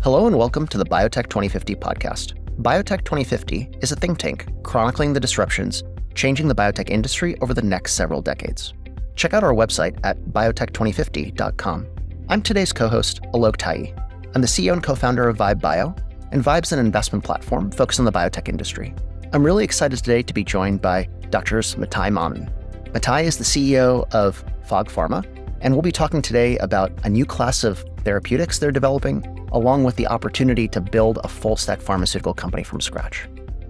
Hello and welcome to the Biotech 2050 podcast. Biotech 2050 is a think tank chronicling the disruptions changing the biotech industry over the next several decades. Check out our website at biotech2050.com. I'm today's co-host, Alok Tai. I'm the CEO and co-founder of Vibe Bio, and Vibe's an investment platform focused on the biotech industry. I'm really excited today to be joined by Drs. Mathai Mannen. Mathai is the CEO of Fog Pharma, and we'll be talking today about a new class of therapeutics they're developing, along with the opportunity to build a full-stack pharmaceutical company from scratch.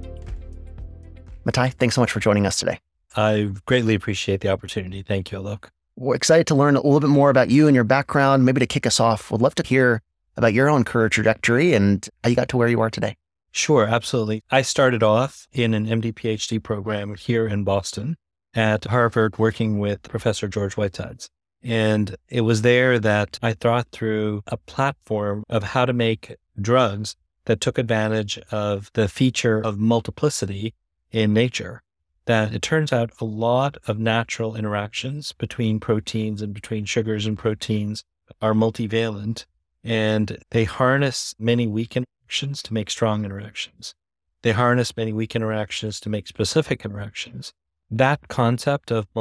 Mathai, thanks so much for joining us today. I greatly appreciate the opportunity. Thank you, Alok. We're excited to learn a little bit more about you and your background. Maybe to kick us off, we'd love to hear about your own career trajectory and how you got to where you are today. Sure, absolutely. I started off in an MD PhD program here in Boston at Harvard working with Professor George Whitesides. And it was there that I thought through a platform of how to make drugs that took advantage of the feature of multiplicity in nature. That it turns out a lot of natural interactions between proteins and between sugars and proteins are multivalent, and they harness many weak interactions to make strong interactions. They harness many weak interactions to make specific interactions. That concept of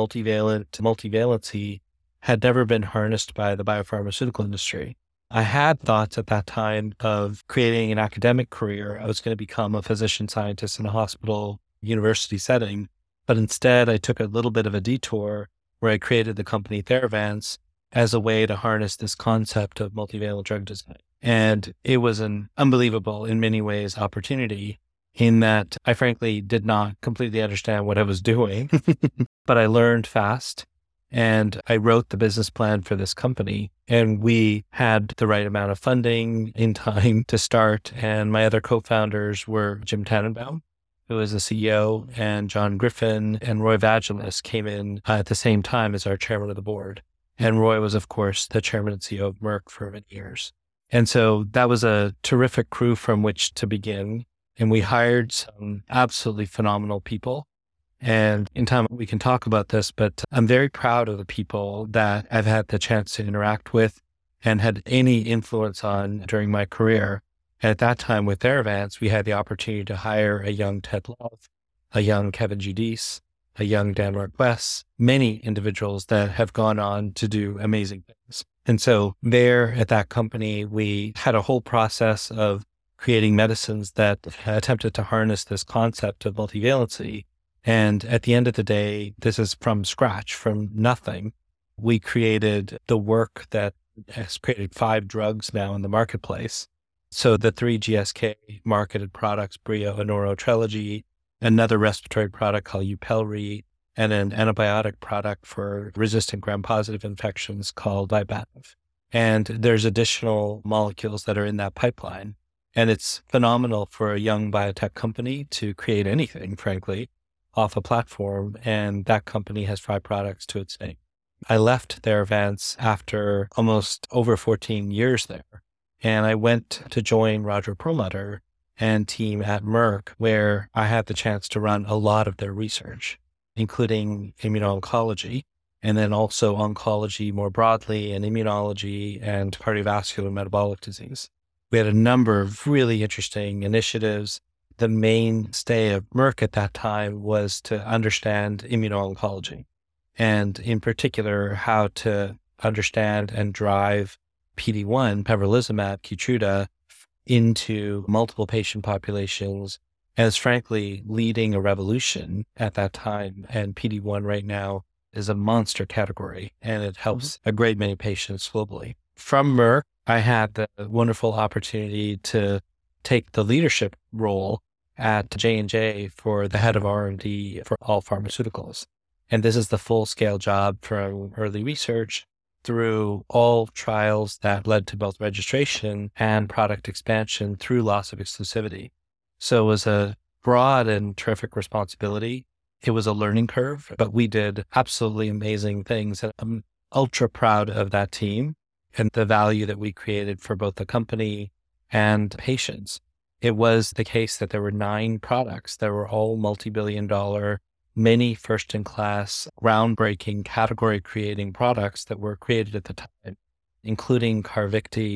multivalency had never been harnessed by the biopharmaceutical industry. I had thoughts at that time of creating an academic career. I was going to become a physician scientist in a hospital university setting, but instead I took a little bit of a detour where I created the company Theravance as a way to harness this concept of multivalent drug design. And it was an unbelievable, in many ways, opportunity in that I frankly did not completely understand what I was doing, but I learned fast. And I wrote the business plan for this company, and we had the right amount of funding in time to start. And my other co-founders were Jim Tannenbaum, who is the CEO, and John Griffin and Roy Vagelos came in at the same time as our chairman of the board. And Roy was, of course, the chairman and CEO of Merck for many years. And so that was a terrific crew from which to begin. And we hired some absolutely phenomenal people. And in time, we can talk about this, but I'm very proud of the people that I've had the chance to interact with and had any influence on during my career. And at that time with Theravance, we had the opportunity to hire a young Ted Love, a young Kevin Giudice, a young Dan Marquess, many individuals that have gone on to do amazing things. And so there at that company, we had a whole process of creating medicines that attempted to harness this concept of multivalency. And at the end of the day, this is from scratch, from nothing. We created the work that has created 5 drugs now in the marketplace. So the 3 GSK marketed products, Breo, Anoro, Trelegy, another respiratory product called Yupelri, and an antibiotic product for resistant gram-positive infections called Vibativ. And there's additional molecules that are in that pipeline. And it's phenomenal for a young biotech company to create anything, frankly, off a platform. And that company has 5 products to its name. I left Theravance after almost over 14 years there. And I went to join Roger Perlmutter and team at Merck, where I had the chance to run a lot of their research, including immuno-oncology, and then also oncology more broadly, and immunology and cardiovascular metabolic disease. We had a number of really interesting initiatives. The mainstay of Merck at that time was to understand immuno-oncology, and in particular, how to understand and drive PD-1, pembrolizumab, Keytruda, into multiple patient populations as frankly leading a revolution at that time. And PD-1 right now is a monster category, and it helps a great many patients globally. From Merck, I had the wonderful opportunity to take the leadership role at J&J for the head of R&D for all pharmaceuticals. And this is the full-scale job from early research through all trials that led to both registration and product expansion through loss of exclusivity. So it was a broad and terrific responsibility. It was a learning curve, but we did absolutely amazing things. And I'm ultra proud of that team and the value that we created for both the company and patients. It was the case that there were 9 products that were all multi-billion-dollar, many first-in-class, groundbreaking, category-creating products that were created at the time, including Carvykti,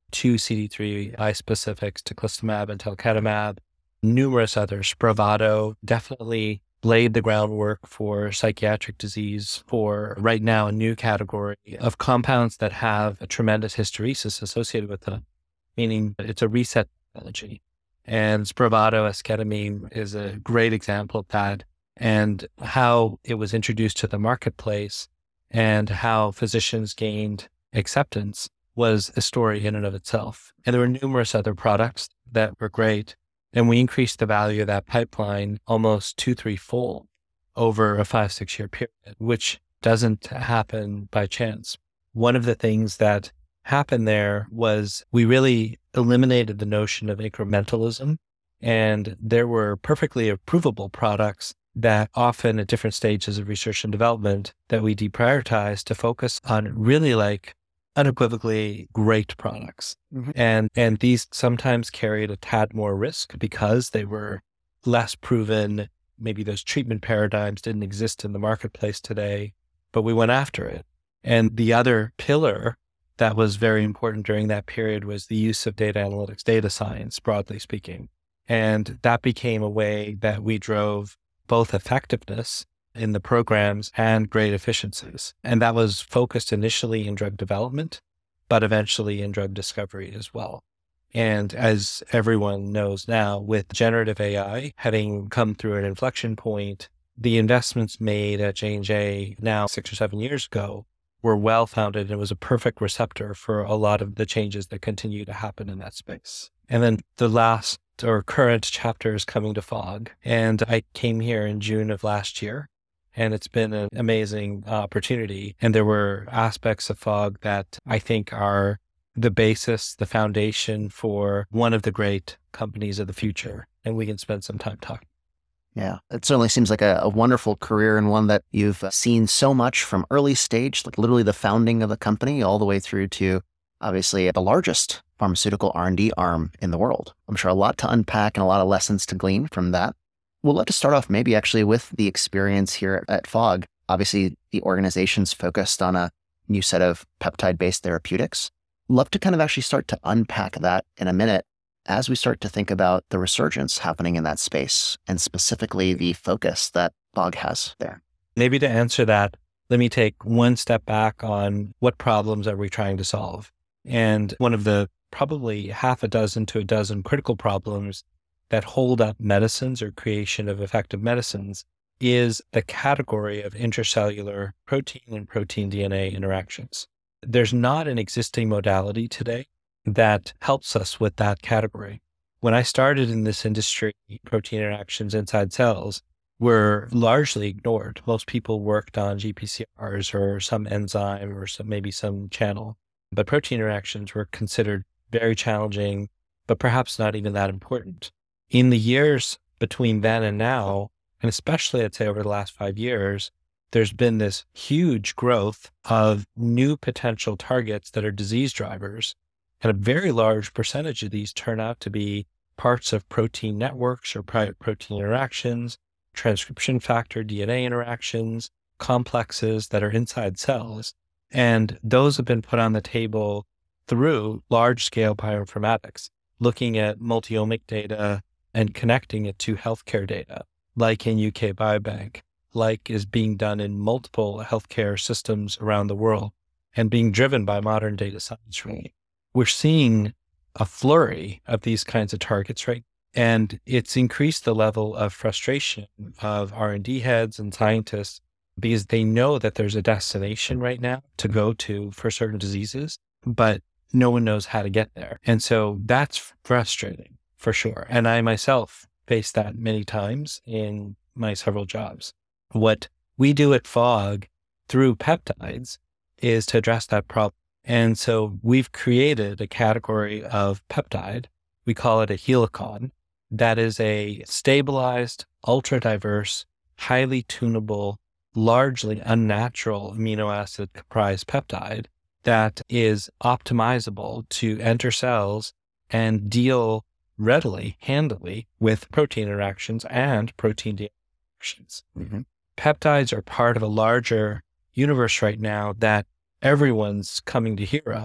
two CD3 bispecifics, teclistamab and talquetamab, numerous others. Spravato definitely laid the groundwork for psychiatric disease, for right now a new category of compounds that have a tremendous hysteresis associated with them, meaning it's a reset technology. And Spravato, esketamine, is a great example of that, and how it was introduced to the marketplace and how physicians gained acceptance was a story in and of itself. And there were numerous other products that were great. And we increased the value of that pipeline almost 2-3-fold over a 5-6 year period, which doesn't happen by chance. One of the things that happened there was we really eliminated the notion of incrementalism, and there were perfectly approvable products that often at different stages of research and development that we deprioritized to focus on really like unequivocally great products. And these sometimes carried a tad more risk because they were less proven. Maybe those treatment paradigms didn't exist in the marketplace today, but we went after it. And the other pillar that was very important during that period was the use of data analytics, data science, broadly speaking. And that became a way that we drove both effectiveness in the programs and great efficiencies. And that was focused initially in drug development, but eventually in drug discovery as well. And as everyone knows now, with generative AI having come through an inflection point, the investments made at J&J now 6 or 7 years ago were well-founded, and it was a perfect receptor for a lot of the changes that continue to happen in that space. And then the last or current chapter is coming to Fog. And I came here in June of last year, and it's been an amazing opportunity. And there were aspects of Fog that I think are the basis, the foundation for one of the great companies of the future. And we can spend some time talking. Yeah, it certainly seems like a wonderful career, and one that you've seen so much from early stage, like literally the founding of the company, all the way through to obviously the largest pharmaceutical R&D arm in the world. I'm sure a lot to unpack and a lot of lessons to glean from that. We'll love to start off maybe actually with the experience here at Fog. Obviously, the organization's focused on a new set of peptide-based therapeutics. Love to kind of actually start to unpack that in a minute as we start to think about the resurgence happening in that space, and specifically the focus that Fog has there. Maybe to answer that, let me take one step back on what problems are we trying to solve. And one of the probably half a dozen to a dozen critical problems that hold up medicines or creation of effective medicines is the category of intracellular protein and protein DNA interactions. There's not an existing modality today that helps us with that category. When I started in this industry, protein interactions inside cells were largely ignored. Most people worked on GPCRs or some enzyme or maybe some channel, but protein interactions were considered very challenging, but perhaps not even that important. In the years between then and now, and especially I'd say over the last 5 years, there's been this huge growth of new potential targets that are disease drivers. And a very large percentage of these turn out to be parts of protein networks or protein interactions, transcription factor DNA interactions, complexes that are inside cells. And those have been put on the table through large-scale bioinformatics, looking at multi-omic data and connecting it to healthcare data, like in UK Biobank, like is being done in multiple healthcare systems around the world, and being driven by modern data science, really. We're seeing a flurry of these kinds of targets, right? And it's increased the level of frustration of R&D heads and scientists because they know that there's a destination right now to go to for certain diseases, but no one knows how to get there. And so that's frustrating for sure. And I myself faced that many times in my several jobs. What we do at Fog through peptides is to address that problem. And so we've created a category of peptide. We call it a helicon. That is a stabilized, ultra-diverse, highly tunable, largely unnatural amino acid comprised peptide that is optimizable to enter cells and deal readily, handily with protein interactions and protein DNA interactions. Mm-hmm. Peptides are part of a larger universe right now that everyone's coming to hear of,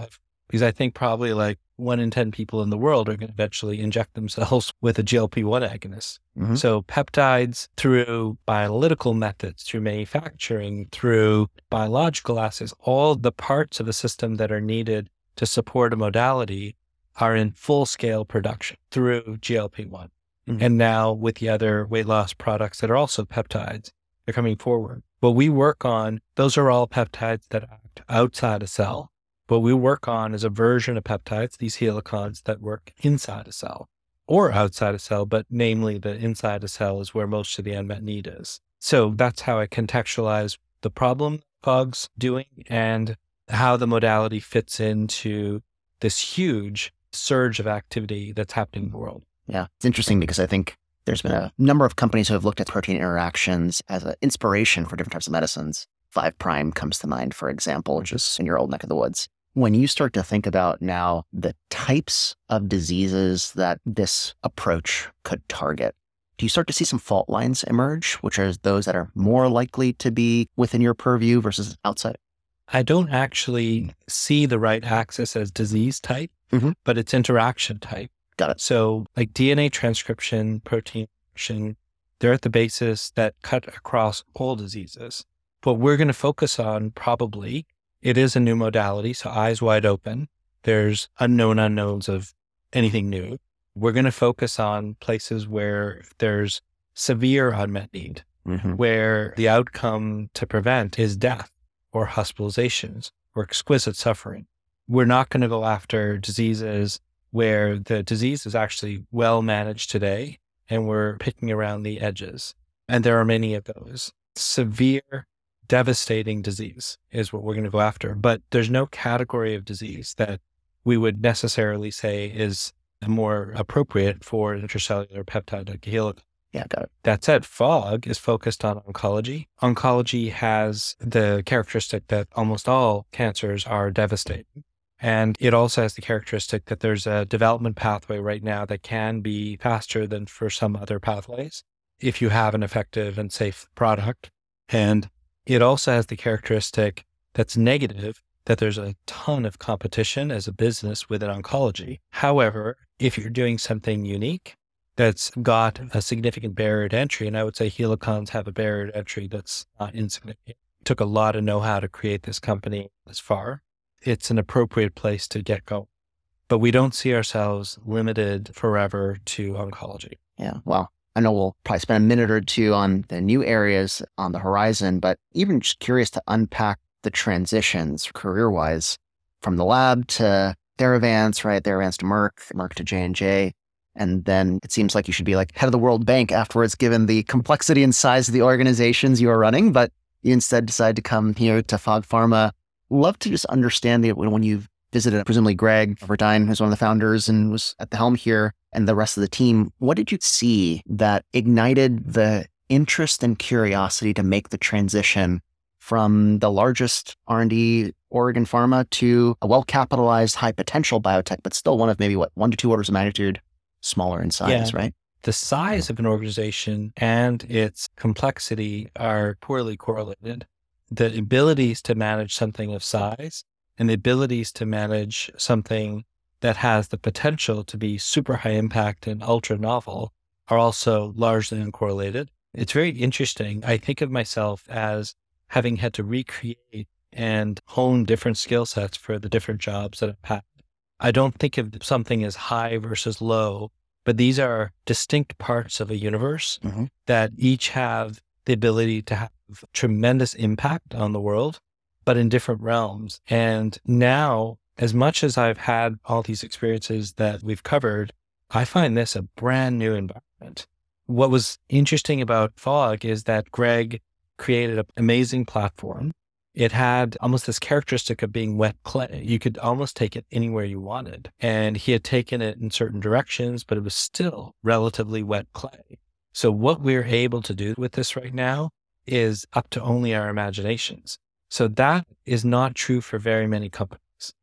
because I think probably like 1 in 10 people in the world are going to eventually inject themselves with a GLP-1 agonist. Mm-hmm. So peptides through bioanalytical methods, through manufacturing, through biological assays, all the parts of the system that are needed to support a modality are in full scale production through GLP-1. Mm-hmm. And now with the other weight loss products that are also peptides, they're coming forward. What we work on, those are all peptides that act outside a cell. What we work on is a version of peptides, these helicons that work inside a cell or outside a cell, but namely the inside a cell is where most of the unmet need is. So that's how I contextualize the problem FOG's doing and how the modality fits into this huge surge of activity that's happening in the world. Yeah, it's interesting because I think there's been a number of companies who have looked at protein interactions as an inspiration for different types of medicines. 5' comes to mind, for example, just in your old neck of the woods. When you start to think about now the types of diseases that this approach could target, do you start to see some fault lines emerge, which are those that are more likely to be within your purview versus outside? I don't actually see the right axis as disease type, but it's interaction type. Got it. So like DNA transcription, protein function, they're at the basis that cut across all diseases. What we're going to focus on probably, it is a new modality, so eyes wide open. There's unknown unknowns of anything new. We're going to focus on places where there's severe unmet need, where the outcome to prevent is death or hospitalizations or exquisite suffering. We're not going to go after diseases where the disease is actually well managed today and we're picking around the edges. And there are many of those. Severe, devastating disease is what we're going to go after. But there's no category of disease that we would necessarily say is more appropriate for an intracellular peptide like a helicon. Yeah, got it. That said, FOG is focused on oncology. Oncology has the characteristic that almost all cancers are devastating. And it also has the characteristic that there's a development pathway right now that can be faster than for some other pathways if you have an effective and safe product. And it also has the characteristic that's negative, that there's a ton of competition as a business within oncology. However, if you're doing something unique that's got a significant barrier to entry, and I would say helicons have a barrier to entry that's not insignificant. It took a lot of know-how to create this company this far. It's an appropriate place to get going. But we don't see ourselves limited forever to oncology. Yeah, well, I know we'll probably spend a minute or two on the new areas on the horizon, but even just curious to unpack the transitions career-wise from the lab to Theravance, right? Theravance to Merck to J&J. And then it seems like you should be like head of the World Bank afterwards, given the complexity and size of the organizations you are running, but you instead decide to come here to FOG Pharma. Love to just understand when you've visited, presumably Greg Verdine, who's one of the founders and was at the helm here, and the rest of the team. What did you see that ignited the interest and curiosity to make the transition from the largest R&D Oregon Pharma to a well-capitalized, high-potential biotech, but still one of maybe 1 to 2 orders of magnitude smaller in size, right? The size of an organization and its complexity are poorly correlated. The abilities to manage something of size and the abilities to manage something that has the potential to be super high impact and ultra novel are also largely uncorrelated. It's very interesting. I think of myself as having had to recreate and hone different skill sets for the different jobs that I've had. I don't think of something as high versus low, but these are distinct parts of a universe that each have the ability to have tremendous impact on the world, but in different realms. And now, as much as I've had all these experiences that we've covered, I find this a brand new environment. What was interesting about FOG is that Greg created an amazing platform. It had almost this characteristic of being wet clay. You could almost take it anywhere you wanted. And he had taken it in certain directions, but it was still relatively wet clay. So what we're able to do with this right now is up to only our imaginations. So that is not true for very many companies.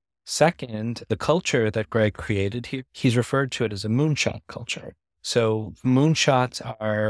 Second, the culture that Greg created here, he's referred to it as a moonshot culture. So moonshots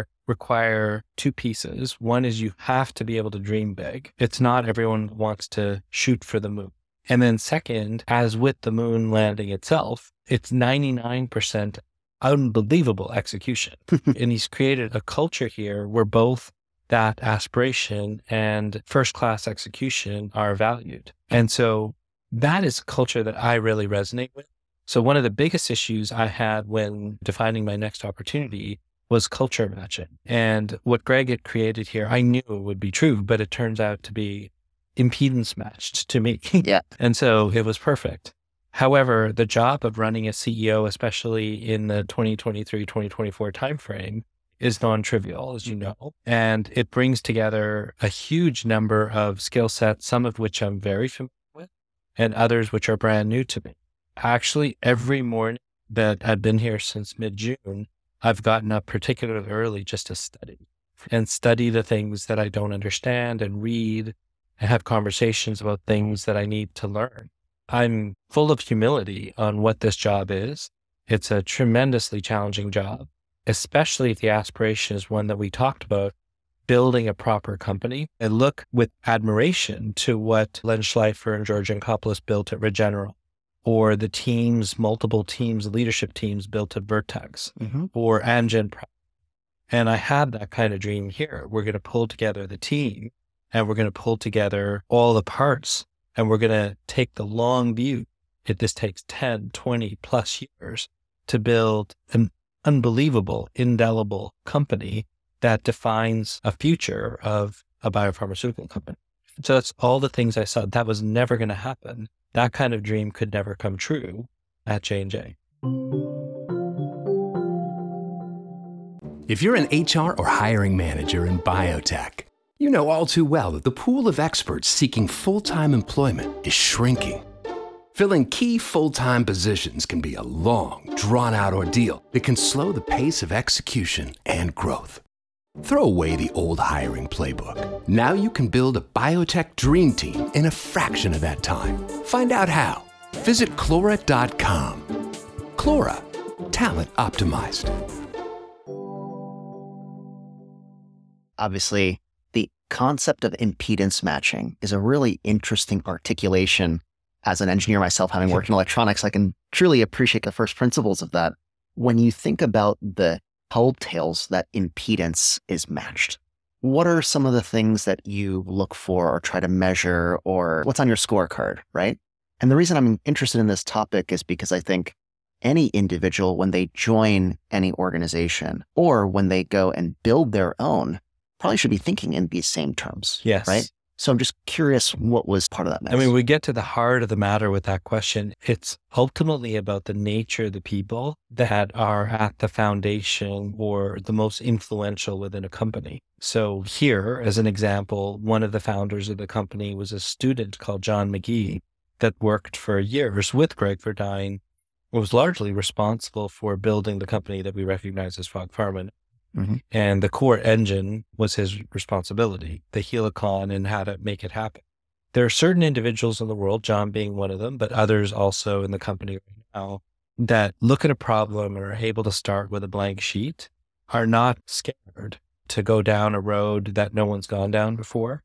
require 2 pieces. One is you have to be able to dream big. It's not everyone wants to shoot for the moon. And then second, as with the moon landing itself, it's 99% unbelievable execution. And he's created a culture here where both that aspiration and first-class execution are valued. And so that is a culture that I really resonate with. So one of the biggest issues I had when defining my next opportunity was culture matching. And what Greg had created here, I knew it would be true, but it turns out to be impedance matched to me. Yeah. And so it was perfect. However, the job of running a CEO, especially in the 2023, 2024 timeframe, is non-trivial, as you know. And it brings together a huge number of skill sets, some of which I'm very familiar with, and others which are brand new to me. Actually, every morning that I've been here since mid-June, I've gotten up particularly early just to study the things that I don't understand and read and have conversations about things that I need to learn. I'm full of humility on what this job is. It's a tremendously challenging job, especially if the aspiration is one that we talked about, building a proper company. I look with admiration to what Len Schleifer and George Yancopoulos built at Regeneron, or the teams, multiple teams, leadership teams built at Vertex, or Amgen. And I had that kind of dream here. We're going to pull together the team, and we're going to pull together all the parts, and we're going to take the long view. This takes 10, 20 plus years to build an unbelievable, indelible company that defines a future of a biopharmaceutical company. So that's all the things I saw. That was never going to happen. That kind of dream could never come true at J&J. If you're an HR or hiring manager in biotech, you know all too well that the pool of experts seeking full-time employment is shrinking. Filling key full-time positions can be a long, drawn-out ordeal that can slow the pace of execution and growth. Throw away the old hiring playbook. Now you can build a biotech dream team in a fraction of that time. Find out how. Visit Clora.com. Clora. Talent optimized. Obviously, the concept of impedance matching is a really interesting articulation. As an engineer myself, having worked in electronics, I can truly appreciate the first principles of that. When you think about the telltales that impedance is matched, what are some of the things that you look for or try to measure, or what's on your scorecard, right? And the reason I'm interested in this topic is because I think any individual, when they join any organization or when they go and build their own, probably should be thinking in these same terms. Yes. Right? So I'm just curious what was part of that mix. I mean, we get to the heart of the matter with that question. It's ultimately about the nature of the people that are at the foundation or the most influential within a company. So here, as an example, one of the founders of the company was a student called John McGee that worked for years with Greg Verdine, was largely responsible for building the company that we recognize as Frog Pharma. And the core engine was his responsibility, the Helicon and how to make it happen. There are certain individuals in the world, John being one of them, but others also in the company right now, that look at a problem and are able to start with a blank sheet, are not scared to go down a road that no one's gone down before,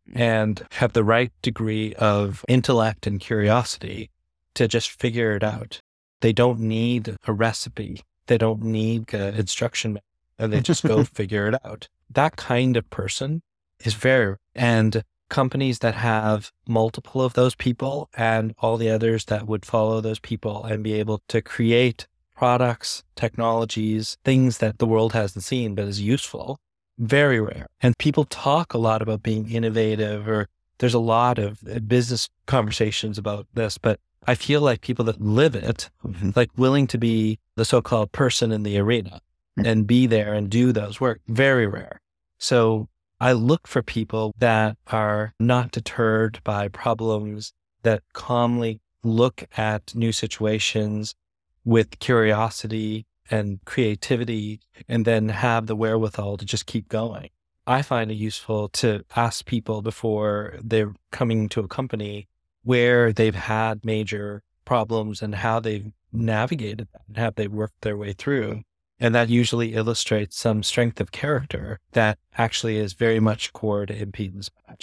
and have the right degree of intellect and curiosity to just figure it out. They don't need a recipe. They don't need an instruction manual. And they just go figure it out. That kind of person is rare. And companies that have multiple of those people and all the others that would follow those people and be able to create products, technologies, things that the world hasn't seen but is useful, very rare. And people talk a lot about being innovative, or there's a lot of business conversations about this, but I feel like people that live it, like willing to be the so-called person in the arena and be there and do those work, very rare. So I look for people that are not deterred by problems, that calmly look at new situations with curiosity and creativity, and then have the wherewithal to just keep going. I find it useful to ask people before they're coming to a company where they've had major problems and how they've navigated that and how they worked their way through. And that usually illustrates some strength of character that actually is very much core to impedance matching.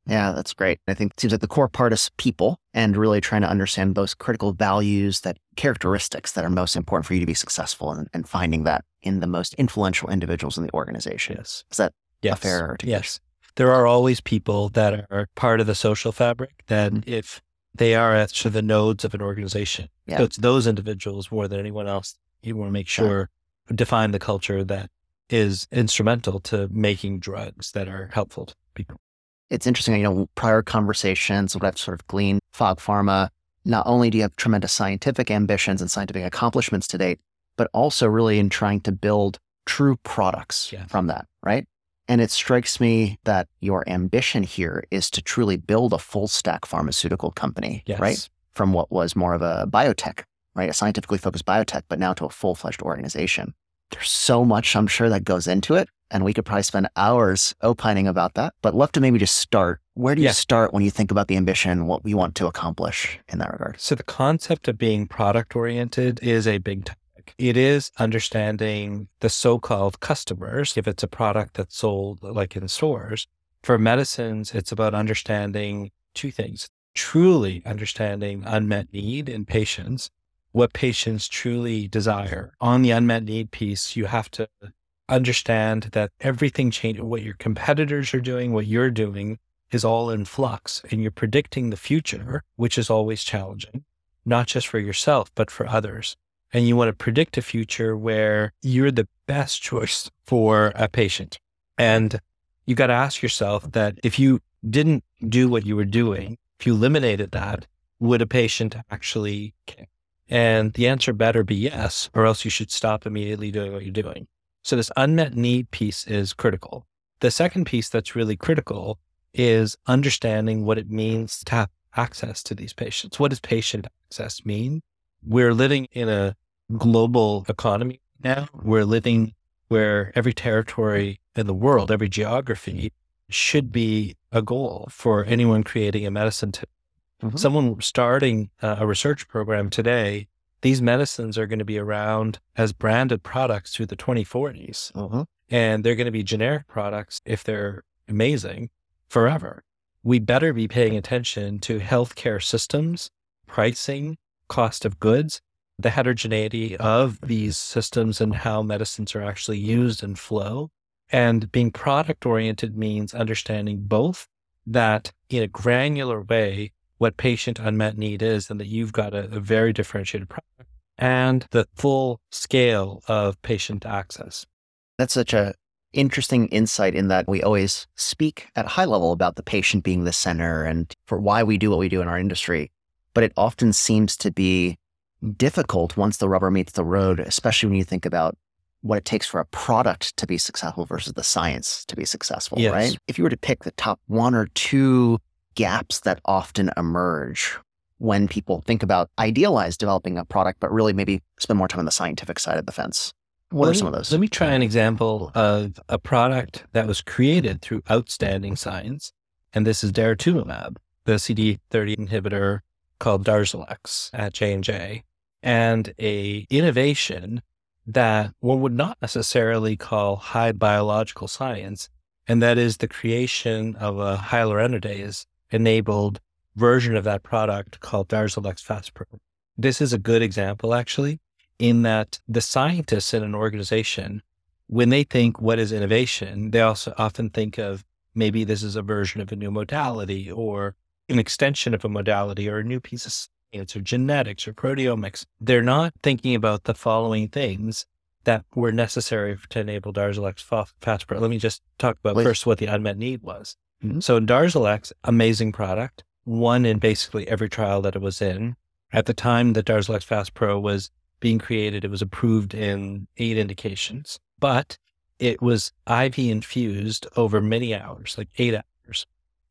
Yeah, that's great. I think it seems like the core part is people and really trying to understand those critical values, that characteristics that are most important for you to be successful and finding that in the most influential individuals in the organization. Yes. Is that Yes. a fair articulation? Yes. There are always people that are part of the social fabric that if they are at the nodes of an organization. Yeah. So it's those individuals more than anyone else. You want to make sure, define the culture that is instrumental to making drugs that are helpful to people. It's interesting, prior conversations, what I've sort of gleaned, Fog Pharma, not only do you have tremendous scientific ambitions and scientific accomplishments to date, but also really in trying to build true products from that, right? And it strikes me that your ambition here is to truly build a full stack pharmaceutical company, right? From what was more of a biotech, right? A scientifically focused biotech, but now to a full-fledged organization. There's so much, I'm sure, that goes into it. And we could probably spend hours opining about that, but love to maybe just start. Where do you start when you think about the ambition, what we want to accomplish in that regard? So the concept of being product-oriented is a big topic. It is understanding the so-called customers, if it's a product that's sold like in stores. For medicines, it's about understanding two things. Truly understanding unmet need in patients, what patients truly desire. On the unmet need piece, you have to understand that everything changes. What your competitors are doing, what you're doing is all in flux, and you're predicting the future, which is always challenging, not just for yourself, but for others. And you want to predict a future where you're the best choice for a patient. And you got to ask yourself that if you didn't do what you were doing, if you eliminated that, would a patient actually care? And the answer better be yes, or else you should stop immediately doing what you're doing. So this unmet need piece is critical. The second piece that's really critical is understanding what it means to have access to these patients. What does patient access mean? We're living in a global economy now. We're living where every territory in the world, every geography should be a goal for anyone creating a medicine. Someone starting a research program today, these medicines are going to be around as branded products through the 2040s. And they're going to be generic products, if they're amazing, forever. We better be paying attention to healthcare systems, pricing, cost of goods, the heterogeneity of these systems and how medicines are actually used and flow. And being product-oriented means understanding both that in a granular way, what patient unmet need is, and that you've got a very differentiated product, and the full scale of patient access. That's such a interesting insight in that we always speak at a high level about the patient being the center and for why we do what we do in our industry. But it often seems to be difficult once the rubber meets the road, especially when you think about what it takes for a product to be successful versus the science to be successful, right? If you were to pick the top one or two gaps that often emerge when people think about idealize developing a product, but really maybe spend more time on the scientific side of the fence. What are some of those? Let me try an example of a product that was created through outstanding science. And this is daratumumab, the CD30 inhibitor called Darzalex at J&J, and a innovation that one would not necessarily call high biological science. And that is the creation of a hyaluronidase enabled version of that product called Darzalex Faspro. This is a good example, actually, in that the scientists in an organization, when they think what is innovation, they also often think of maybe this is a version of a new modality or an extension of a modality or a new piece of science or genetics or proteomics. They're not thinking about the following things that were necessary to enable Darzalex Faspro. Let me just talk about first what the unmet need was. So in Darzalex, amazing product, won in basically every trial that it was in. At the time that Darzalex Faspro was being created, it was approved in 8 indications, but it was IV infused over many hours, like 8 hours.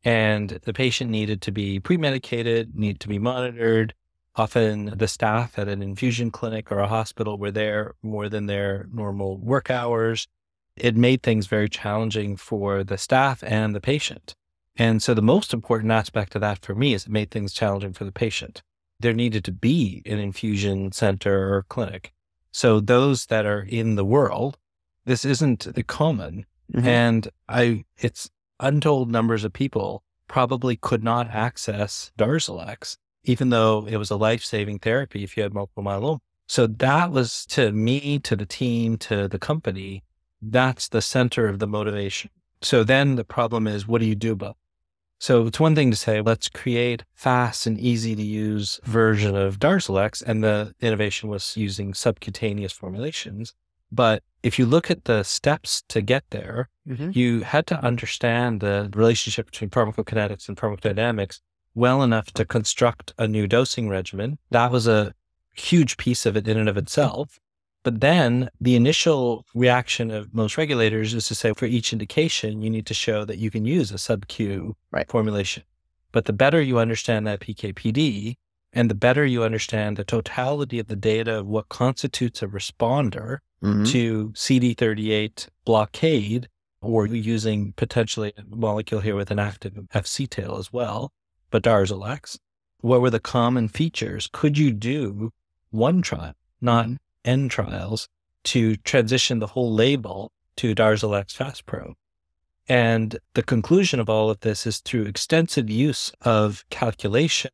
And the patient needed to be pre-medicated, needed to be monitored. Often the staff at an infusion clinic or a hospital were there more than their normal work hours. It made things very challenging for the staff and the patient. And so the most important aspect of that for me is it made things challenging for the patient. There needed to be an infusion center or clinic. So those that are in the world, this isn't common. And it's untold numbers of people probably could not access Darzalex, even though it was a life-saving therapy if you had multiple myeloma. So that was, to me, to the team, to the company, that's the center of the motivation. So then the problem is, what do you do about it? So it's one thing to say, let's create fast and easy to use version of Darzalex. And the innovation was using subcutaneous formulations. But if you look at the steps to get there, you had to understand the relationship between pharmacokinetics and pharmacodynamics well enough to construct a new dosing regimen. That was a huge piece of it in and of itself. But then the initial reaction of most regulators is to say, for each indication, you need to show that you can use a sub-Q formulation. But the better you understand that PK/PD, and the better you understand the totality of the data of what constitutes a responder to CD38 blockade, or using potentially a molecule here with an active Fc tail as well, but Darzalex, what were the common features? Could you do one trial, not N trials, to transition the whole label to Darzalex FastPro? And the conclusion of all of this is through extensive use of calculation,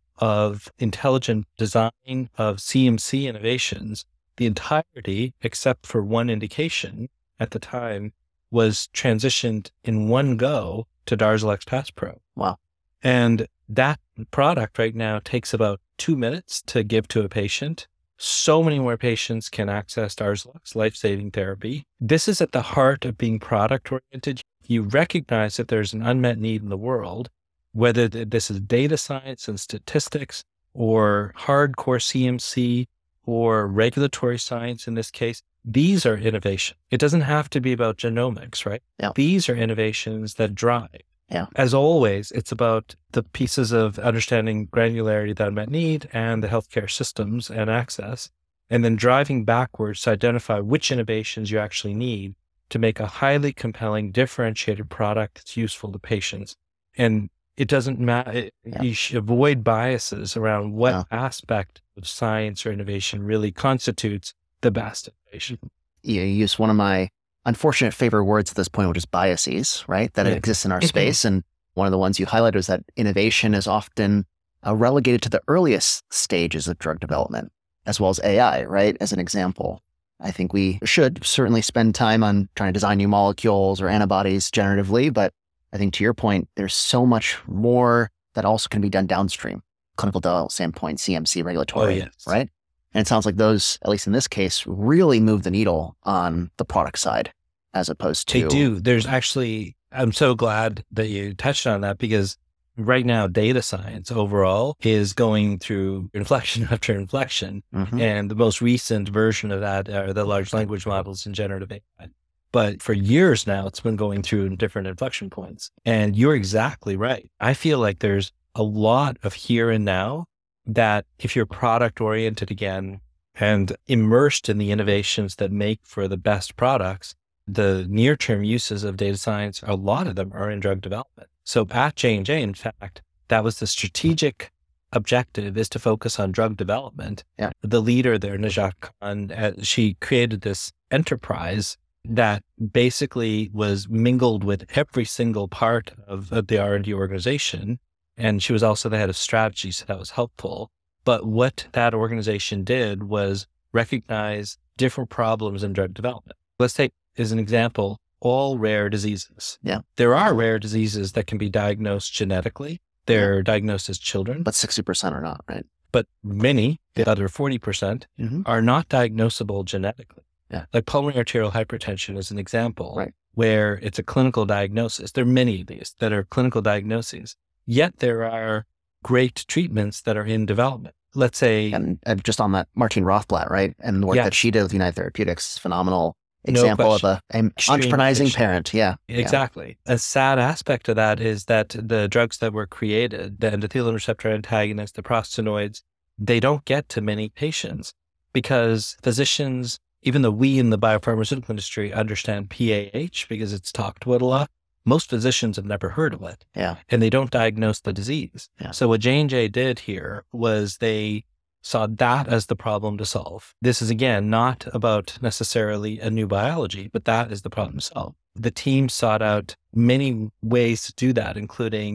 of intelligent design, of CMC innovations. The entirety, except for one indication at the time, was transitioned in one go to Darzalex FastPro. Wow. And that product right now takes about 2 minutes to give to a patient. So many more patients can access Darzalex, life-saving therapy. This is at the heart of being product-oriented. You recognize that there's an unmet need in the world, whether this is data science and statistics, or hardcore CMC, or regulatory science in this case. These are innovation. It doesn't have to be about genomics, right? Yeah. These are innovations that drive. Yeah. As always, it's about the pieces of understanding granularity, the unmet need, and the healthcare systems and access, and then driving backwards to identify which innovations you actually need to make a highly compelling, differentiated product that's useful to patients. And it doesn't matter. You should avoid biases around what aspect of science or innovation really constitutes the best innovation. You use one of my unfortunate favorite words at this point, which is biases, right? That it exists in our space. And one of the ones you highlighted is that innovation is often relegated to the earliest stages of drug development, as well as AI, right? As an example, I think we should certainly spend time on trying to design new molecules or antibodies generatively. But I think to your point, there's so much more that also can be done downstream, clinical development standpoint, CMC, regulatory, right? And it sounds like those, at least in this case, really move the needle on the product side as opposed to... They do. There's actually, I'm so glad that you touched on that, because right now data science overall is going through inflection after inflection. And the most recent version of that are the large language models and generative AI. But for years now, it's been going through different inflection points. And you're exactly right. I feel like there's a lot of here and now that if you're product oriented again and immersed in the innovations that make for the best products, the near term uses of data science, a lot of them are in drug development. So at J&J, in fact, that was the strategic objective, is to focus on drug development. The leader there, Najat Khan, she created this enterprise that basically was mingled with every single part of the R&D organization. And she was also the head of strategy, so that was helpful. But what that organization did was recognize different problems in drug development. Let's take, as an example, all rare diseases. There are rare diseases that can be diagnosed genetically. They're diagnosed as children. But 60% are not, right? But many, the other 40%, are not diagnosable genetically. Like pulmonary arterial hypertension is an example where it's a clinical diagnosis. There are many of these that are clinical diagnoses. Yet there are great treatments that are in development. Let's say... And just on that, Martine Rothblatt, right? And the work that she did with United Therapeutics, phenomenal example of an entrepreneurizing parent. Exactly. A sad aspect of that is that the drugs that were created, the endothelin receptor antagonists, the prostanoids, they don't get to many patients because physicians, even though we in the biopharmaceutical industry understand PAH because it's talked about a lot, most physicians have never heard of it. And they don't diagnose the disease. So what J&J did here was they saw that as the problem to solve. This is, again, not about necessarily a new biology, but that is the problem to solve. The team sought out many ways to do that, including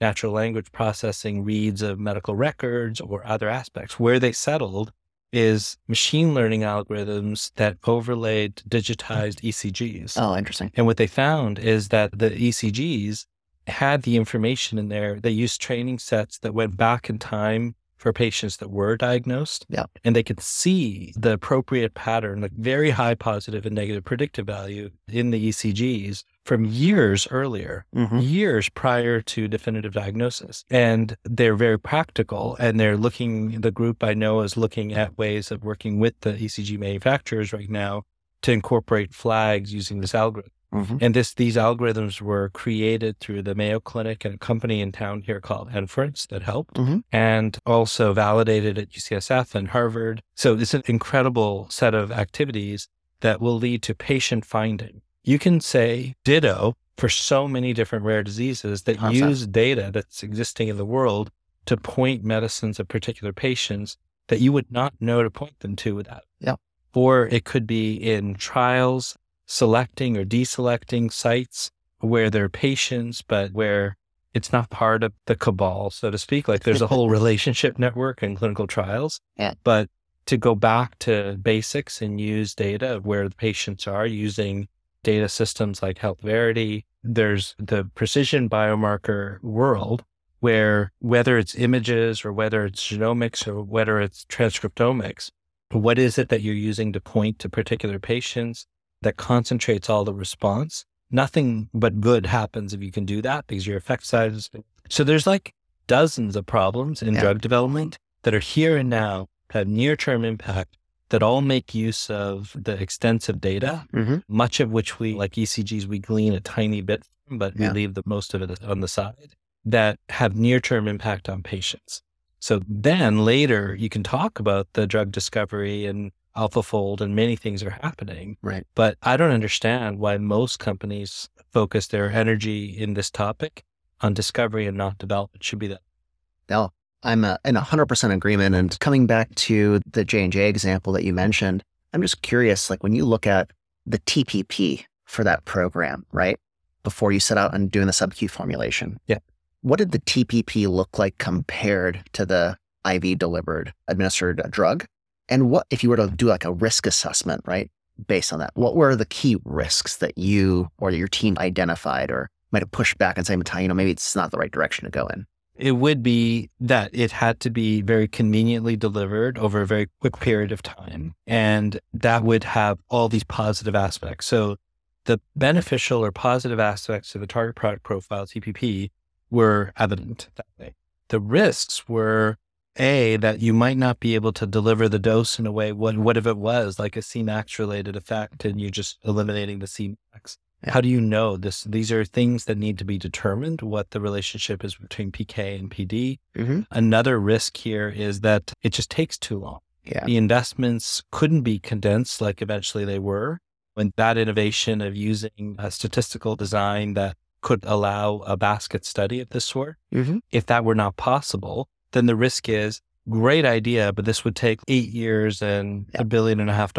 natural language processing reads of medical records or other aspects. Where they settled is machine learning algorithms that overlaid digitized ECGs. Oh, interesting. And what they found is that the ECGs had the information in there. They used training sets that went back in time for patients that were diagnosed. Yeah. And they could see the appropriate pattern, like very high positive and negative predictive value in the ECGs from years earlier, years prior to definitive diagnosis. And they're very practical, and the group I know is looking at ways of working with the ECG manufacturers right now to incorporate flags using this algorithm. And these algorithms were created through the Mayo Clinic and a company in town here called Inference that helped, and also validated at UCSF and Harvard. So it's an incredible set of activities that will lead to patient finding. You can say ditto for so many different rare diseases that use data that's existing in the world to point medicines of particular patients that you would not know to point them to without. Yeah. Or it could be in trials, selecting or deselecting sites where there are patients, but where it's not part of the cabal, so to speak. Like there's a whole relationship network in clinical trials. Yeah. But to go back to basics and use data of where the patients are using data systems like HealthVerity, there's the precision biomarker world where whether it's images or whether it's genomics or whether it's transcriptomics, what is it that you're using to point to particular patients that concentrates all the response? Nothing but good happens if you can do that because your effect size. So there's like dozens of problems in drug development that are here and now, have near-term impact, that all make use of the extensive data, much of which we, like ECGs, we glean a tiny bit from, but we leave the most of it on the side, that have near-term impact on patients. So then later you can talk about the drug discovery and AlphaFold and many things are happening. Right. But I don't understand why most companies focus their energy in this topic on discovery and not development. Should be that. No, I'm in 100% agreement. And coming back to the J&J example that you mentioned, I'm just curious, like when you look at the TPP for that program, right? Before you set out on doing the sub-Q formulation. Yeah. What did the TPP look like compared to the IV delivered administered drug? And what, if you were to do like a risk assessment, right? Based on that, what were the key risks that you or your team identified or might have pushed back and say, maybe it's not the right direction to go in? It would be that it had to be very conveniently delivered over a very quick period of time. And that would have all these positive aspects. So the beneficial or positive aspects of the target product profile, TPP, were evident that way. The risks were that you might not be able to deliver the dose in a way, what if it was like a Cmax related effect and you're just eliminating the Cmax? How do you know this? These are things that need to be determined, what the relationship is between PK and PD. Another risk here is that it just takes too long. The investments couldn't be condensed like eventually they were. When that innovation of using a statistical design that could allow a basket study of this sort, if that were not possible, then the risk is great idea, but this would take 8 years and $1.5 billion,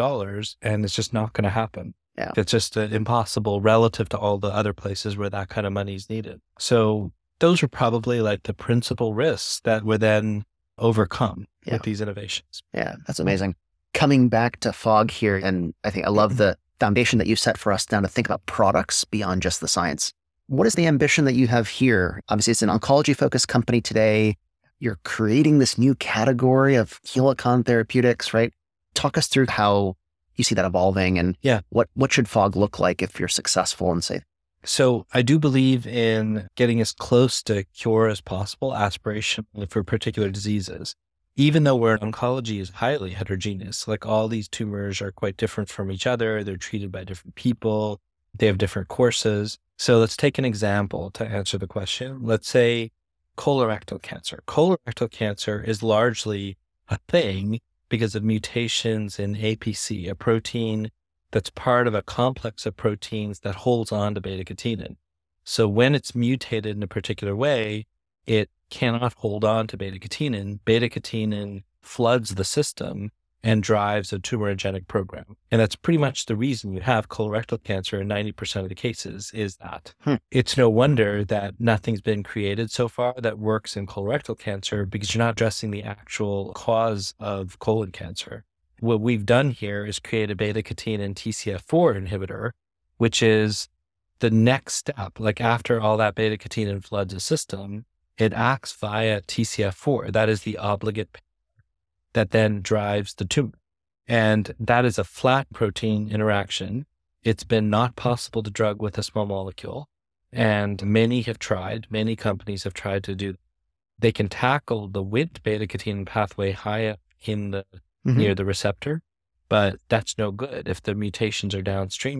and it's just not going to happen. It's just impossible relative to all the other places where that kind of money is needed. So those are probably like the principal risks that were then overcome with these innovations. Yeah, that's amazing. Coming back to FOG here, and I think I love the foundation that you set for us now to think about products beyond just the science. What is the ambition that you have here? Obviously, it's an oncology-focused company today. You're creating this new category of Helicon therapeutics, right? Talk us through how you see that evolving and what should FOG look like if you're successful and safe? So I do believe in getting as close to cure as possible, aspirationally for particular diseases. Even though where oncology is highly heterogeneous, like all these tumors are quite different from each other. They're treated by different people. They have different courses. So let's take an example to answer the question. Let's say colorectal cancer. Colorectal cancer is largely a thing because of mutations in APC, a protein that's part of a complex of proteins that holds on to beta-catenin. So when it's mutated in a particular way, it cannot hold on to beta-catenin. Beta-catenin floods the system and drives a tumorigenic program. And that's pretty much the reason you have colorectal cancer in 90% of the cases is that. It's no wonder that nothing's been created so far that works in colorectal cancer because you're not addressing the actual cause of colon cancer. What we've done here is create a beta-catenin TCF4 inhibitor, which is the next step. Like after all that beta-catenin floods the system, it acts via TCF4. That is the obligate that then drives the tumor. And that is a flat protein interaction. It's been not possible to drug with a small molecule. And many companies have tried to do that. They can tackle the Wnt beta-catenin pathway high up in the near the receptor, but that's no good if the mutations are downstream.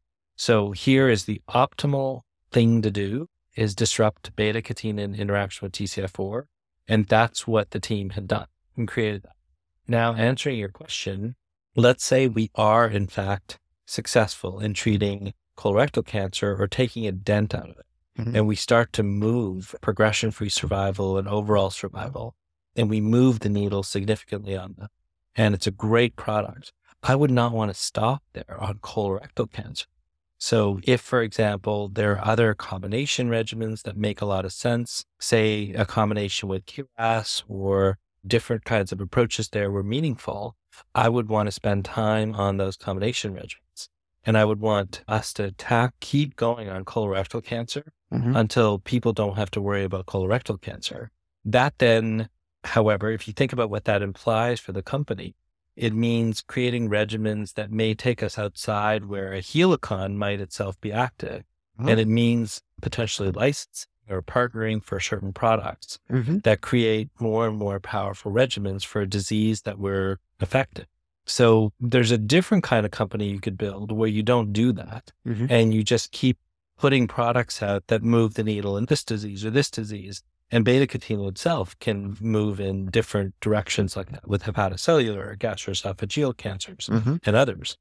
So here is the optimal thing to do is disrupt beta-catenin interaction with TCF4. And that's what the team had done and created that. Now, answering your question, let's say we are in fact successful in treating colorectal cancer or taking a dent out of it. And we start to move progression-free survival and overall survival, and we move the needle significantly on that. And it's a great product. I would not want to stop there on colorectal cancer. So if, for example, there are other combination regimens that make a lot of sense, say a combination with KRAS or different kinds of approaches there were meaningful, I would want to spend time on those combination regimens. And I would want us to keep going on colorectal cancer until people don't have to worry about colorectal cancer. That then, however, if you think about what that implies for the company, it means creating regimens that may take us outside where a helicon might itself be active. And it means potentially licensing or partnering for certain products that create more and more powerful regimens for a disease that we're affected. So there's a different kind of company you could build where you don't do that and you just keep putting products out that move the needle in this disease or this disease. And beta-catenin itself can move in different directions like that with hepatocellular or gastroesophageal cancers and others.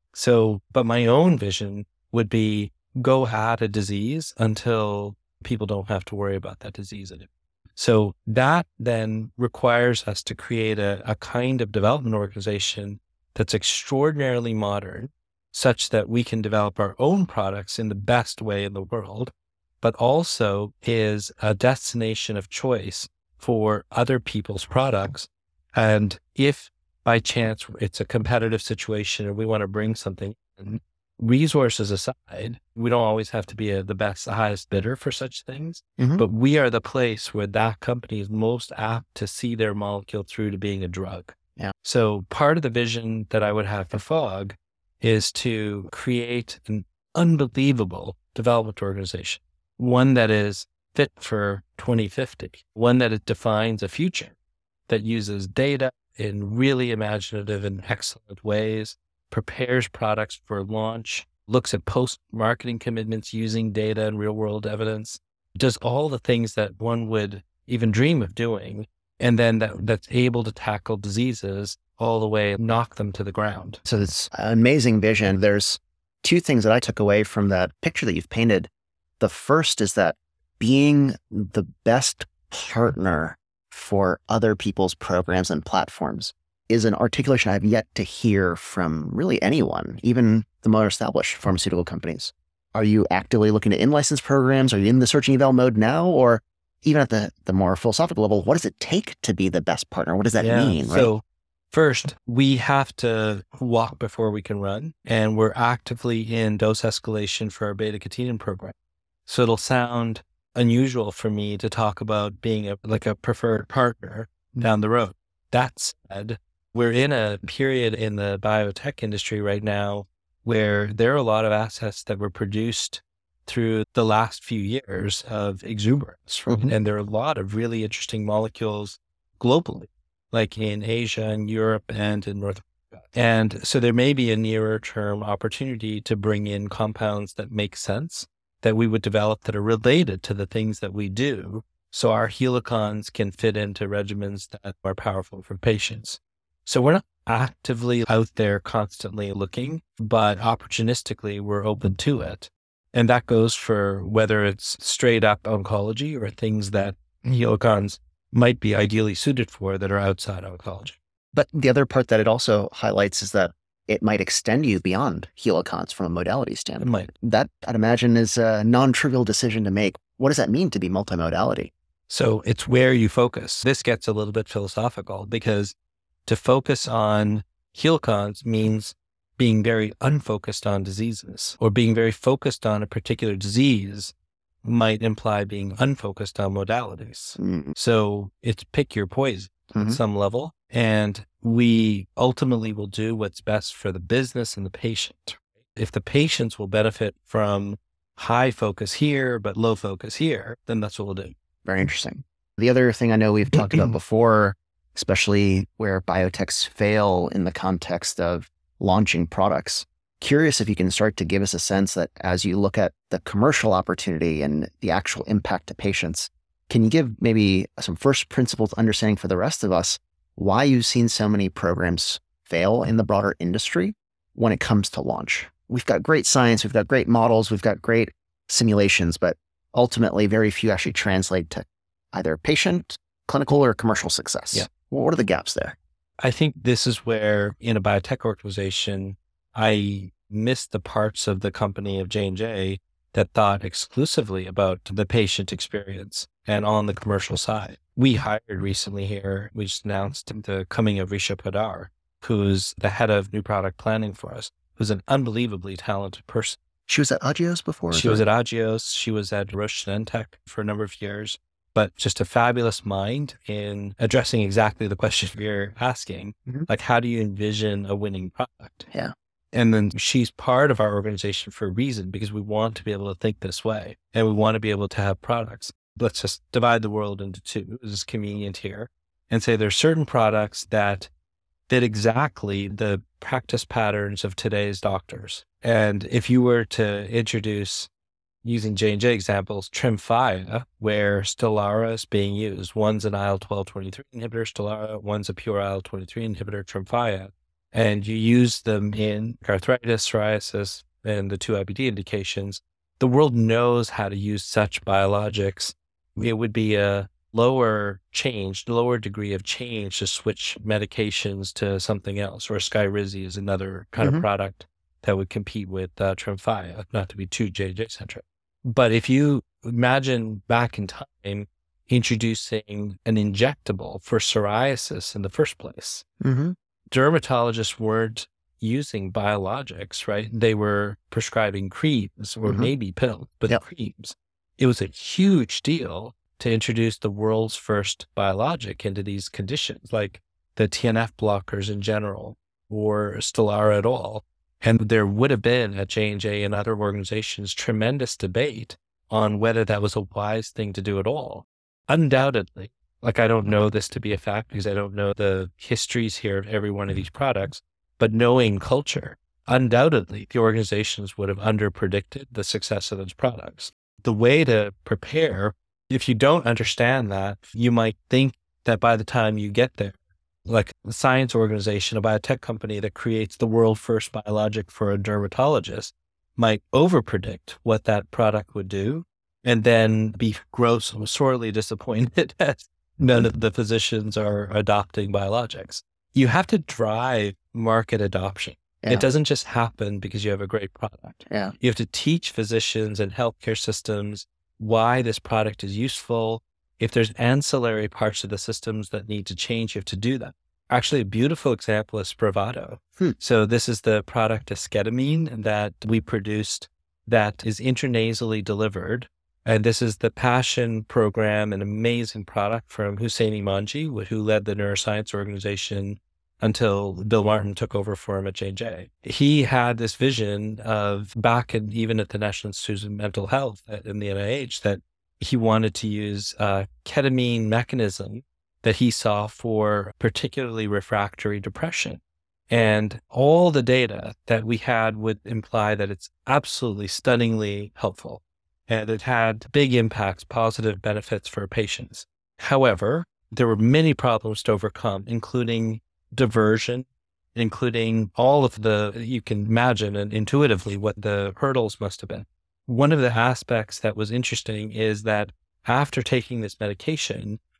So, but my own vision would be go at a disease until people don't have to worry about that disease anymore. So that then requires us to create a kind of development organization that's extraordinarily modern, such that we can develop our own products in the best way in the world, but also is a destination of choice for other people's products. And if by chance it's a competitive situation and we want to bring something in, resources aside, we don't always have to be the best, the highest bidder for such things, but we are the place where that company is most apt to see their molecule through to being a drug. Yeah. So part of the vision that I would have for FOG is to create an unbelievable development organization, one that is fit for 2050, one that it defines a future that uses data in really imaginative and excellent ways, prepares products for launch, looks at post-marketing commitments using data and real-world evidence, does all the things that one would even dream of doing, and then that's able to tackle diseases all the way, knock them to the ground. So it's an amazing vision. There's two things that I took away from that picture that you've painted. The first is that being the best partner for other people's programs and platforms is an articulation I've yet to hear from really anyone, even the more established pharmaceutical companies. Are you actively looking to in-license programs? Are you in the search and eval mode now? Or even at the more philosophical level, what does it take to be the best partner? What does that mean? Right? So first, we have to walk before we can run, and we're actively in dose escalation for our beta-catenin program. So it'll sound unusual for me to talk about being a preferred partner down the road. That said, we're in a period in the biotech industry right now where there are a lot of assets that were produced through the last few years of exuberance. Right? And there are a lot of really interesting molecules globally, like in Asia and Europe and in North America. And so there may be a nearer term opportunity to bring in compounds that make sense, that we would develop that are related to the things that we do. So our helicons can fit into regimens that are powerful for patients. So we're not actively out there constantly looking, but opportunistically we're open to it. And that goes for whether it's straight up oncology or things that helicons might be ideally suited for that are outside oncology. But the other part that it also highlights is that it might extend you beyond helicons from a modality standpoint. It might. That, I'd imagine, is a non-trivial decision to make. What does that mean to be multimodality? So it's where you focus. This gets a little bit philosophical because to focus on helicons means being very unfocused on diseases, or being very focused on a particular disease might imply being unfocused on modalities. Mm-hmm. So it's pick your poison at some level. And we ultimately will do what's best for the business and the patient. If the patients will benefit from high focus here, but low focus here, then that's what we'll do. Very interesting. The other thing I know we've talked about before, especially where biotechs fail in the context of launching products. Curious if you can start to give us a sense that as you look at the commercial opportunity and the actual impact to patients, can you give maybe some first principles understanding for the rest of us why you've seen so many programs fail in the broader industry when it comes to launch? We've got great science, we've got great models, we've got great simulations, but ultimately very few actually translate to either patient, clinical, or commercial success. Yeah. What are the gaps there? I think this is where in a biotech organization, I missed the parts of the company of J&J that thought exclusively about the patient experience and on the commercial side. We hired recently here, we just announced the coming of Risha Padar, who's the head of new product planning for us, who's an unbelievably talented person. She was at Agios before? She was at Agios. She was at Roche Genentech for a number of years, but just a fabulous mind in addressing exactly the question you're asking. Like, how do you envision a winning product? Yeah. And then she's part of our organization for a reason, because we want to be able to think this way and we want to be able to have products. Let's just divide the world into two. This is convenient here, and say there's certain products that fit exactly the practice patterns of today's doctors. And if you were to introduce, using J&J examples, Tremfya, where Stelara is being used, one's an IL-12/23 inhibitor, Stelara, one's a pure IL-23 inhibitor, Tremfya, and you use them in arthritis, psoriasis, and the two IBD indications, the world knows how to use such biologics. It would be a lower degree of change to switch medications to something else, or Skyrizi is another kind of product that would compete with Tremfya, not to be too J&J centric. But if you imagine back in time, introducing an injectable for psoriasis in the first place, dermatologists weren't using biologics, right? They were prescribing creams or maybe pills, but creams. It was a huge deal to introduce the world's first biologic into these conditions, like the TNF blockers in general, or Stelara at all. And there would have been at J&J and other organizations tremendous debate on whether that was a wise thing to do at all. Undoubtedly, like, I don't know this to be a fact because I don't know the histories here of every one of these products, but knowing culture, undoubtedly the organizations would have underpredicted the success of those products. The way to prepare, if you don't understand that, you might think that by the time you get there, like a science organization, a biotech company that creates the world first biologic for a dermatologist might overpredict what that product would do, and then be sorely disappointed that none of the physicians are adopting biologics. You have to drive market adoption. Yeah. It doesn't just happen because you have a great product. Yeah. You have to teach physicians and healthcare systems why this product is useful. If there's ancillary parts of the systems that need to change, you have to do that. Actually, a beautiful example is Spravato. So this is the product esketamine that we produced that is intranasally delivered. And this is the PASSION program, an amazing product from Hussein Imanji, who led the neuroscience organization until Bill Martin took over for him at J&J. He had this vision of back and even at the National Institute of Mental Health in the NIH that he wanted to use a ketamine mechanism that he saw for particularly refractory depression. And all the data that we had would imply that it's absolutely stunningly helpful. And it had big impacts, positive benefits for patients. However, there were many problems to overcome, including diversion, including all of the, you can imagine and intuitively what the hurdles must have been. One of the aspects that was interesting is that after taking this medication,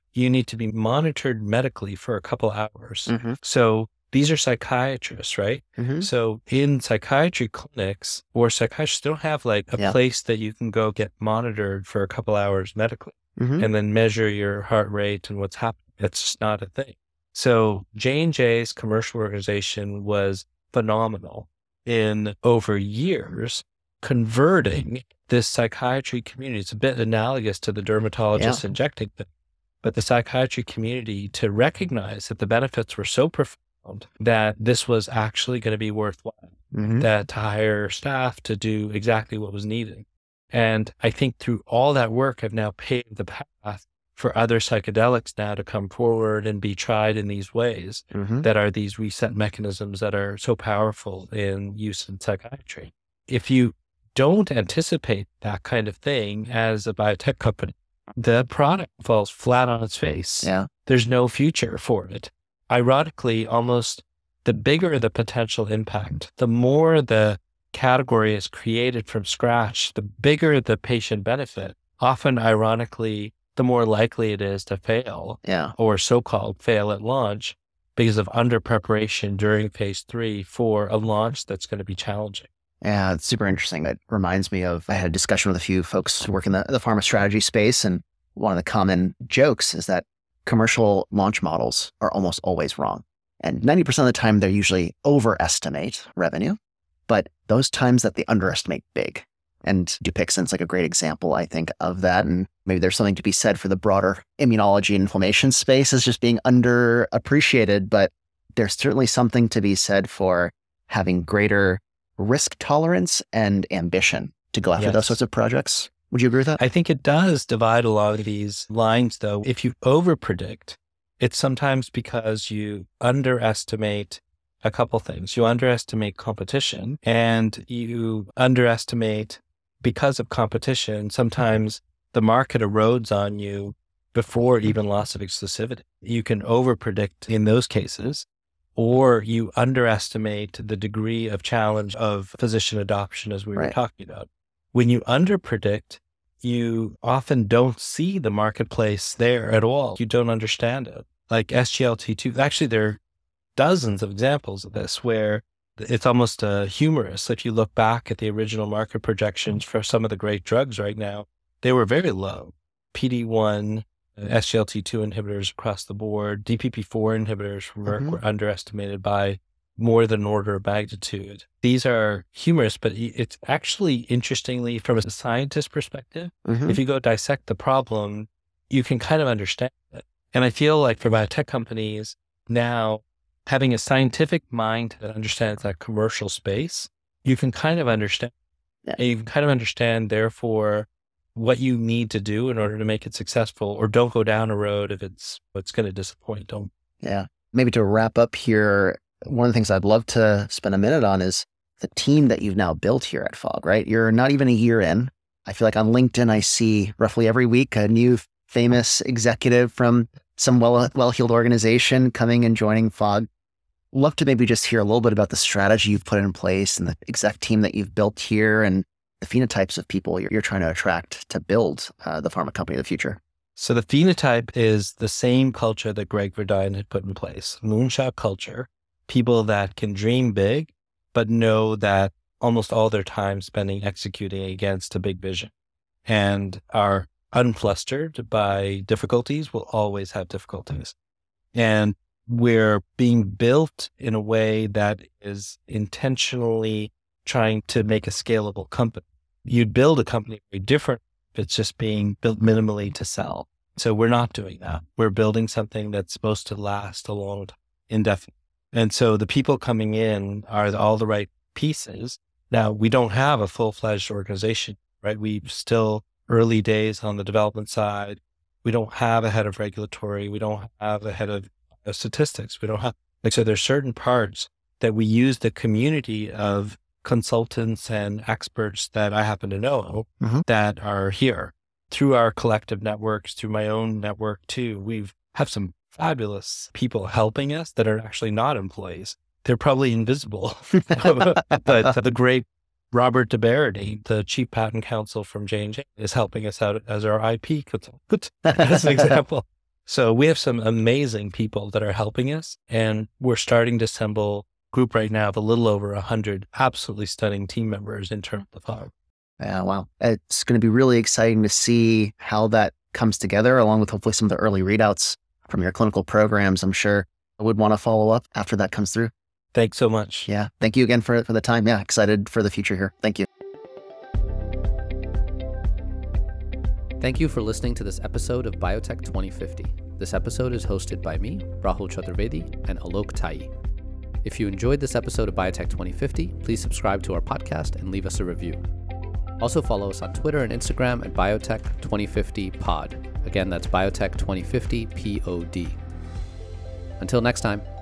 you need to be monitored medically for a couple hours. Mm-hmm. So these are psychiatrists, right? Mm-hmm. So in psychiatry clinics or psychiatrists don't have like a place that you can go get monitored for a couple hours medically and then measure your heart rate and what's happening. It's just not a thing. So J&J's commercial organization was phenomenal in over years converting this psychiatry community. It's a bit analogous to the dermatologist injecting them, but the psychiatry community to recognize that the benefits were so profound that this was actually going to be worthwhile, that to hire staff to do exactly what was needed. And I think through all that work, I've now paved the path for other psychedelics now to come forward and be tried in these ways that are these reset mechanisms that are so powerful in use in psychiatry. If you don't anticipate that kind of thing as a biotech company, the product falls flat on its face. Yeah. There's no future for it. Ironically, almost the bigger the potential impact, the more the category is created from scratch, the bigger the patient benefit. Often, ironically, the more likely it is to fail or so-called fail at launch because of under preparation during phase 3 for a launch that's going to be challenging. Yeah, it's super interesting. It reminds me of, I had a discussion with a few folks who work in the pharma strategy space, and one of the common jokes is that commercial launch models are almost always wrong. And 90% of the time, they usually overestimate revenue, but those times that they underestimate big. And Dupixent's like a great example, I think, of that. And maybe there's something to be said for the broader immunology and inflammation space as just being underappreciated, but there's certainly something to be said for having greater risk tolerance and ambition to go after those sorts of projects. Would you agree with that? I think it does divide along these lines, though. If you overpredict, it's sometimes because you underestimate a couple things. You underestimate competition, and you underestimate, because of competition, sometimes the market erodes on you before even loss of exclusivity. You can overpredict in those cases, or you underestimate the degree of challenge of physician adoption, as we were talking about. When you underpredict, you often don't see the marketplace there at all. You don't understand it. Like SGLT2, actually there are dozens of examples of this where it's almost humorous. If you look back at the original market projections for some of the great drugs right now, they were very low. PD-1, SGLT2 inhibitors across the board, DPP-4 inhibitors from Merck were underestimated by more than an order of magnitude. These are humorous, but it's actually, interestingly, from a scientist perspective, if you go dissect the problem, you can kind of understand it. And I feel like for biotech companies now, having a scientific mind that understands that commercial space, you can kind of understand. And you can kind of understand, therefore, what you need to do in order to make it successful, or don't go down a road if it's what's going to disappoint. Don't. Yeah. Maybe to wrap up here, one of the things I'd love to spend a minute on is the team that you've now built here at Fog, right? You're not even a year in. I feel like on LinkedIn, I see roughly every week a new famous executive from some well-heeled organization coming and joining Fog. Love to maybe just hear a little bit about the strategy you've put in place and the exec team that you've built here and the phenotypes of people you're trying to attract to build the pharma company of the future. So the phenotype is the same culture that Greg Verdine had put in place, moonshot culture, people that can dream big, but know that almost all their time spending executing against a big vision and are unflustered by difficulties, will always have difficulties. And we're being built in a way that is intentionally trying to make a scalable company. You'd build a company very different if it's just being built minimally to sell. So we're not doing that. We're building something that's supposed to last a long time, indefinitely. And so the people coming in are all the right pieces. Now, we don't have a full-fledged organization, right? We're still early days on the development side. We don't have a head of regulatory. We don't have a head of statistics. We don't have, so there's certain parts that we use the community of consultants and experts that I happen to know that are here through our collective networks, through my own network too. We have some fabulous people helping us that are actually not employees. They're probably invisible, but the great Robert DeBarity, the chief patent counsel from J&J, is helping us out as our IP consultant, as an example. So we have some amazing people that are helping us, and we're starting to assemble a group right now of a little over 100 absolutely stunning team members in terms of Hub. Yeah, wow. It's going to be really exciting to see how that comes together, along with hopefully some of the early readouts from your clinical programs. I'm sure I would want to follow up after that comes through. Thanks so much. Yeah. Thank you again for the time. Yeah. Excited for the future here. Thank you. Thank you for listening to this episode of Biotech 2050. This episode is hosted by me, Rahul Chaturvedi, and Alok Tai. If you enjoyed this episode of Biotech 2050, please subscribe to our podcast and leave us a review. Also follow us on Twitter and Instagram at Biotech 2050 Pod. Again, that's Biotech 2050 POD. Until next time.